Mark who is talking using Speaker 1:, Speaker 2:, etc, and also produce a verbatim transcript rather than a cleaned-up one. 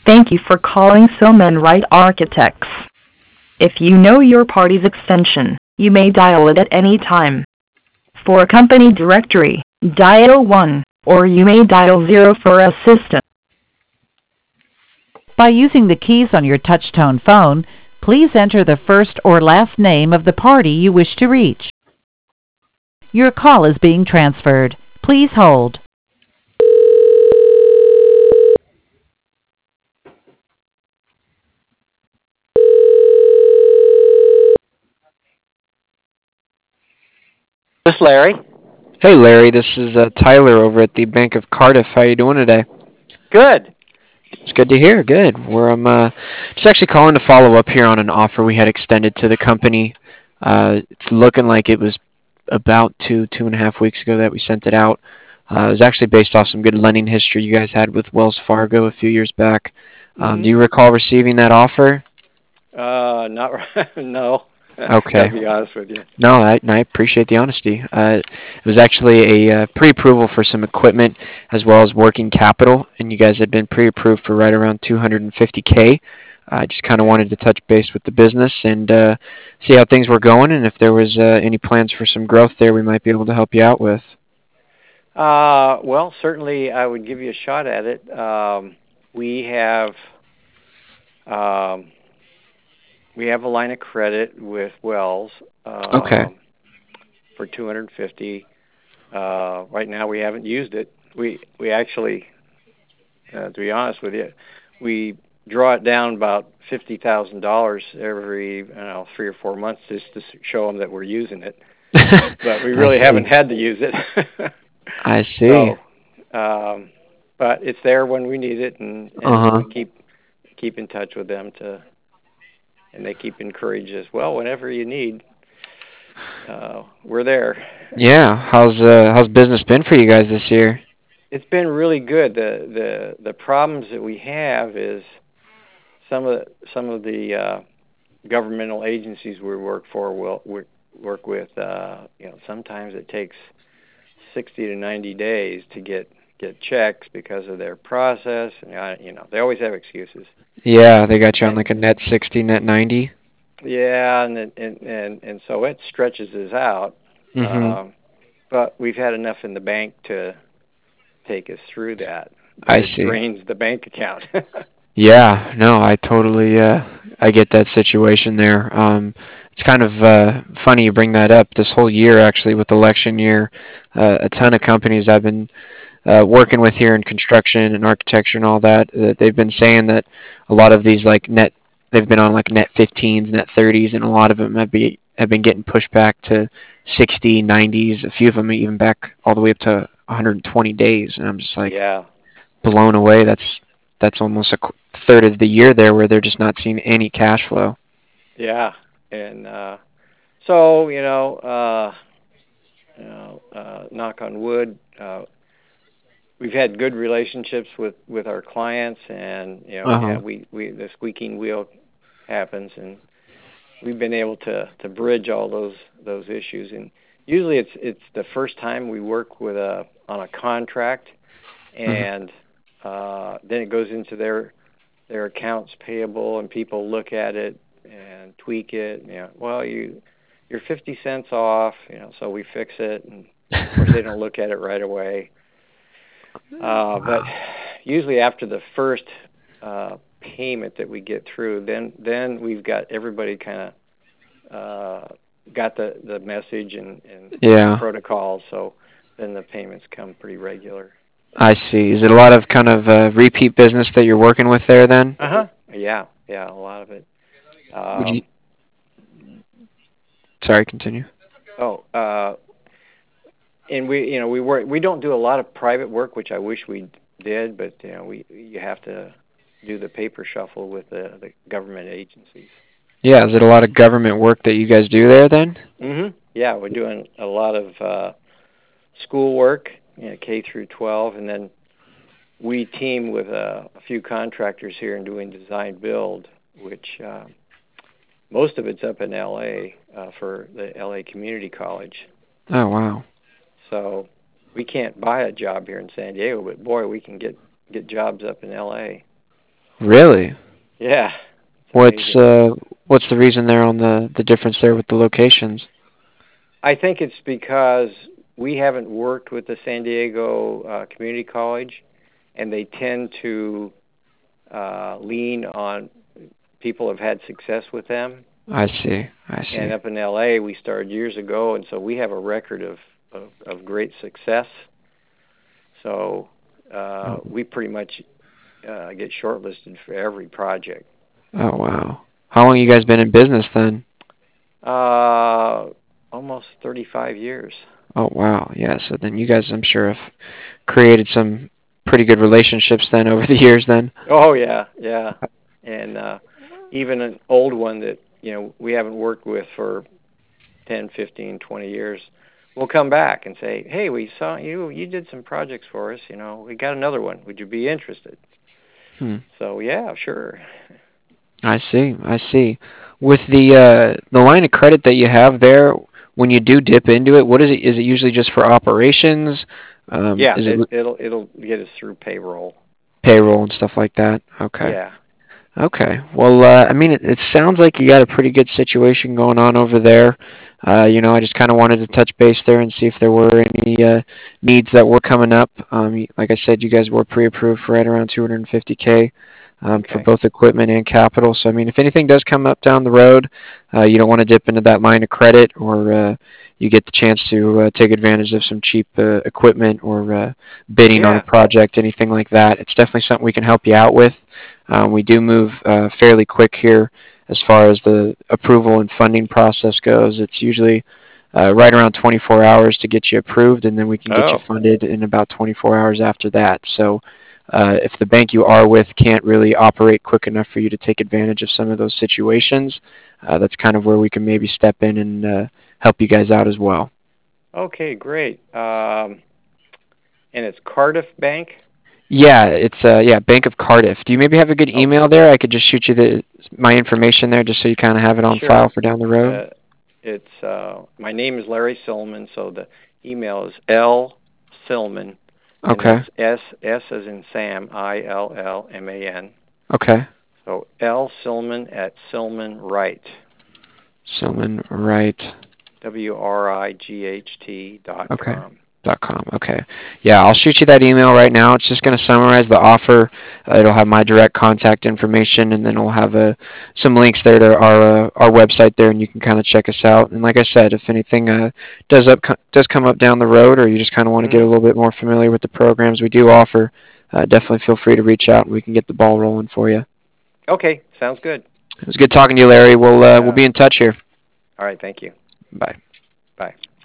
Speaker 1: Thank you for calling Silman Wright Architects. If you know your party's extension, you may dial it at any time. For a company directory, dial one, or you may dial zero for assistance.
Speaker 2: By using the keys on your touch-tone phone, please enter the first or last name of the party you wish to reach. Your call is being transferred. Please hold.
Speaker 3: This is Larry.
Speaker 4: Hey Larry, this is uh, Tyler over at the Bank of Cardiff. How you doing today?
Speaker 3: Good.
Speaker 4: It's good to hear. Good. We're um, uh, just actually calling to follow up here on an offer we had extended to the company. Uh, it's looking like it was about two, two and a half weeks ago that we sent it out. Uh, it was actually based off some good lending history you guys had with Wells Fargo a few years back. Um,
Speaker 3: Mm-hmm.
Speaker 4: Do you recall receiving that offer?
Speaker 3: Uh, not no.
Speaker 4: Okay.
Speaker 3: Gotta be honest with you.
Speaker 4: No, I, I appreciate the honesty. Uh, it was actually a uh, pre-approval for some equipment as well as working capital, and you guys had been pre-approved for right around two hundred fifty K. I just kind of wanted to touch base with the business and uh, see how things were going, and if there was uh, any plans for some growth there we might be able to help you out with.
Speaker 3: Uh, well, certainly I would give you a shot at it. Um, we have um, we have a line of credit with Wells
Speaker 4: Okay.
Speaker 3: uh, for two hundred fifty. Uh, right now, we haven't used it. We we actually, uh, to be honest with you, we draw it down about fifty thousand dollars every I don't know three or four months just to show them that we're using it. But we really
Speaker 4: I
Speaker 3: haven't
Speaker 4: see.
Speaker 3: had to use it.
Speaker 4: I see.
Speaker 3: So, um, but it's there when we need it, and and
Speaker 4: Uh-huh.
Speaker 3: we keep keep in touch with them to, and they keep encouraging us. Well, whenever you need, uh, we're there.
Speaker 4: Yeah. How's uh, how's business been for you guys this year?
Speaker 3: It's been really good. The the the problems that we have is some of the, some of the uh, governmental agencies we work for will work, work with. Uh, you know, sometimes it takes sixty to ninety days to get get checks because of their process, and uh, you know they always have excuses.
Speaker 4: Yeah, they got you on
Speaker 3: And
Speaker 4: like a net sixty, net ninety.
Speaker 3: yeah, and it- and and and so it stretches us out.
Speaker 4: Mm-hmm.
Speaker 3: Um, but we've had enough in the bank to take us through that, but
Speaker 4: I
Speaker 3: it
Speaker 4: see.
Speaker 3: drains the bank account.
Speaker 4: Yeah, no, I totally uh I get that situation there. Um it's kind of uh funny you bring that up. This whole year actually with election year, uh, a ton of companies I've been uh working with here in construction and architecture and all that, that they've been saying that a lot of these like net they've been on like net fifteens, net thirties, and a lot of them have be have been getting pushed back to sixty, nineties, a few of them even back all the way up to one hundred twenty days, and I'm just like
Speaker 3: Yeah,
Speaker 4: blown away. That's that's almost a qu- third of the year there where they're just not seeing any cash flow.
Speaker 3: yeah, and uh, so you know, uh, you know, uh, knock on wood, uh, we've had good relationships with with our clients, and you know,
Speaker 4: Uh
Speaker 3: yeah,
Speaker 4: huh.
Speaker 3: we we the squeaking wheel happens, and we've been able to to bridge all those those issues. And usually, it's it's the first time we work with a on a contract,
Speaker 4: Hmm.
Speaker 3: and uh, then it goes into their their accounts payable, and people look at it and tweak it. You know, well, you you're fifty cents off. You know, so we fix it, and of course they don't look at it right away. Uh, but usually after the first uh, payment that we get through, then then we've got everybody kind of uh, got the the message and, and and the
Speaker 4: Yeah,
Speaker 3: protocol. So then the payments come pretty regular.
Speaker 4: I see. Is it a lot of kind of uh, repeat business that you're working with there then?
Speaker 3: Uh huh. Yeah, yeah, a lot of it.
Speaker 4: Would you?
Speaker 3: Um,
Speaker 4: Sorry, continue.
Speaker 3: oh, uh, and we you know we work we don't do a lot of private work, which I wish we did, but you know we you have to do the paper shuffle with the, the government agencies.
Speaker 4: Yeah, is it a lot of government work that you guys do there then?
Speaker 3: Mhm. Yeah, we're doing a lot of uh, school work, you know, K through twelve, and then we team with uh, a few contractors here in doing design build, which uh, most of it's up in L A uh, for the L A Community College.
Speaker 4: Oh wow.
Speaker 3: So we can't buy a job here in San Diego, but boy, we can get get jobs up in L A.
Speaker 4: Really?
Speaker 3: Yeah, it's
Speaker 4: What's
Speaker 3: amazing.
Speaker 4: uh what's the reason there on the the difference there with the locations?
Speaker 3: I think it's because we haven't worked with the San Diego uh, Community College, and they tend to uh, lean on people who've had success with them.
Speaker 4: I see. I
Speaker 3: And
Speaker 4: see.
Speaker 3: up in L A, we started years ago, and so we have a record of of, of great success. So uh,
Speaker 4: Oh,
Speaker 3: we pretty much uh, get shortlisted for every project.
Speaker 4: oh wow. How long you guys been in business then?
Speaker 3: Uh, Almost thirty-five years.
Speaker 4: Oh wow. Yeah, so then you guys I'm sure have created some pretty good relationships then over the years then.
Speaker 3: Oh yeah, yeah, and uh, even an old one that you know we haven't worked with for ten, fifteen, twenty years, we'll come back and say, "Hey, we saw you. You did some projects for us. You know, we got another one. Would you be interested?"
Speaker 4: Hmm.
Speaker 3: So yeah, sure.
Speaker 4: I see. I see. With the uh the line of credit that you have there, when you do dip into it, what is it? Is it usually just for operations? Um,
Speaker 3: Yeah,
Speaker 4: is it
Speaker 3: it, it'll it'll get us through payroll.
Speaker 4: payroll and stuff like that? Okay.
Speaker 3: Yeah.
Speaker 4: Okay. Well, uh, I mean, it, it sounds like you got a pretty good situation going on over there. Uh, you know, I just kind of wanted to touch base there and see if there were any uh, needs that were coming up. Um, y- like I said, you guys were pre-approved for right around two hundred fifty k um, for
Speaker 3: Okay.
Speaker 4: both equipment and capital. So, I mean, if anything does come up down the road, uh, you don't want to dip into that line of credit, or uh, you get the chance to uh, take advantage of some cheap uh, equipment or uh, bidding on a
Speaker 3: Yeah.
Speaker 4: project, anything like that. It's definitely something we can help you out with. Um, we do move uh, fairly quick here as far as the approval and funding process goes. It's usually uh, right around twenty-four hours to get you approved, and then we can get you
Speaker 3: Oh.
Speaker 4: funded in about twenty-four hours after that. So uh, if the bank you are with can't really operate quick enough for you to take advantage of some of those situations, uh, that's kind of where we can maybe step in and uh, help you guys out as well.
Speaker 3: Okay, great. Um, and it's Cardiff Bank.
Speaker 4: Yeah, it's uh yeah, Bank of Cardiff. Do you maybe have a good
Speaker 3: Oh,
Speaker 4: email there? I could just shoot you the my information there just so you kind of have it on file
Speaker 3: sure.
Speaker 4: for down the road.
Speaker 3: Uh, it's uh, my name is Larry Silman, so the email is L Silman, and
Speaker 4: Okay.
Speaker 3: that's S S as in Sam, I L L M A N.
Speaker 4: Okay.
Speaker 3: So L Silman at Silman Wright,
Speaker 4: Silman Wright.
Speaker 3: W R I G H T dot
Speaker 4: Okay.
Speaker 3: com.
Speaker 4: Dot com. Okay. Yeah, I'll shoot you that email right now. It's just going to summarize the offer. Uh, it'll have my direct contact information, and then it'll have uh, some links there to our uh, our website there, and you can kind of check us out. And like I said, if anything uh, does up does come up down the road, or you just kind of want to get a
Speaker 3: Mm-hmm.
Speaker 4: little bit more familiar with the programs we do offer, uh, definitely feel free to reach out, and we can get the ball rolling for you.
Speaker 3: Okay, sounds good.
Speaker 4: It was good talking to you, Larry. We'll uh, we'll
Speaker 3: Yeah.
Speaker 4: be in touch here.
Speaker 3: All right, thank you.
Speaker 4: Bye.
Speaker 3: Bye.